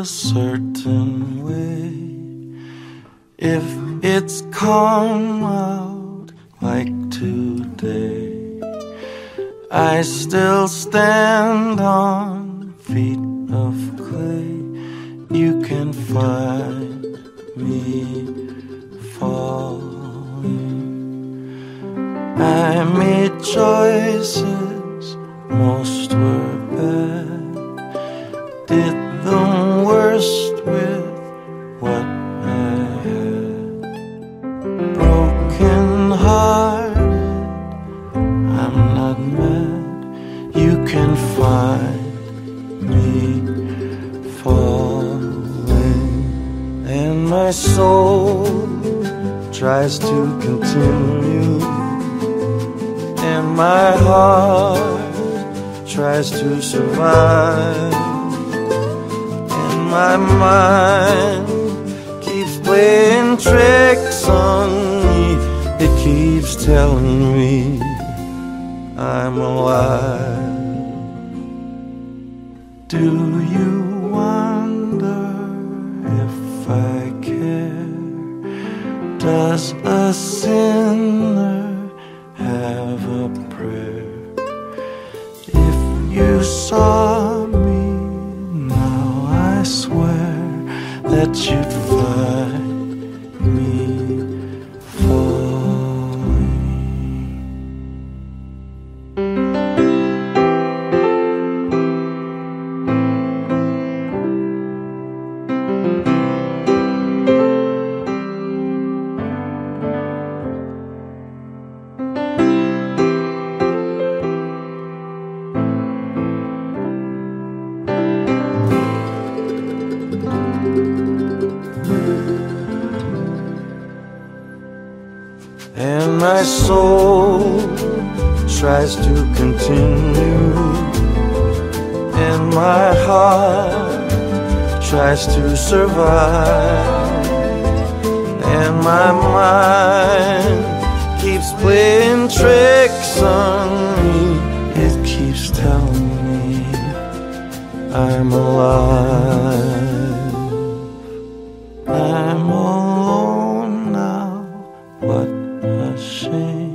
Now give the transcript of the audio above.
a certain way. If it's calm out like today, I still stand on feet of clay. You can find me falling. I made choices, most were bad. Did the worst with what I had. Broken hearted, I'm not mad. You can find me falling. And my soul tries to continue, and my heart tries to survive, and my mind keeps playing tricks on me. It keeps telling me I'm alive. Do you wonder if I care? Does a sinner have a prayer? If you saw me now, I swear that you'd find me falling. And my soul tries to continue, and my heart tries to survive, and my mind keeps playing tricks on me. It keeps telling me I'm alive. I'm alone now, what a shame.